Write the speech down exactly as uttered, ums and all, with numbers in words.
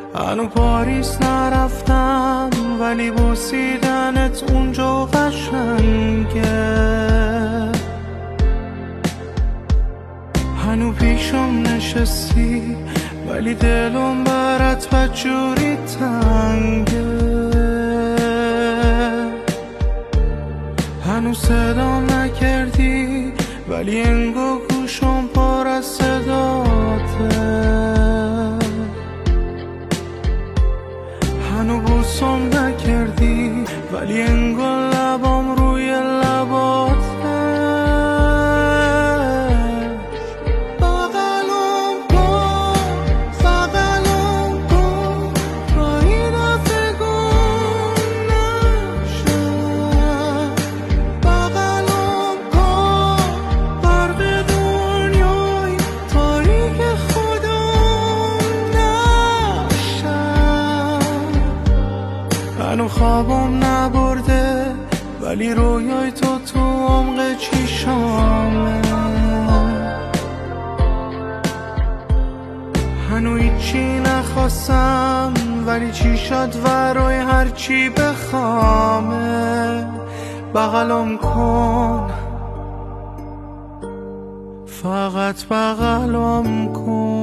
هنو پاریس نرفتم ولی بوسیدنت اونجا قشنگه. هنو پیشم نشستی ولی دلم برات بدجوری تنگه. هنو صدا نکردی ولی انگار گوشم پر از صداته. هنو بوسم نکردی ولی انگار لبام روی لباته. بغلم کن بغلم کن تا این دفعه گم نشم. بغلم کن برق دنیای تاریک خودم نشم. هنو خوابم نبرده ولی رویای تو تو عمق چشامه. هنو هیچی نخواستم ولی چی شد ورای هرچی بخوامه. بغلم کن فقط بغلم کن.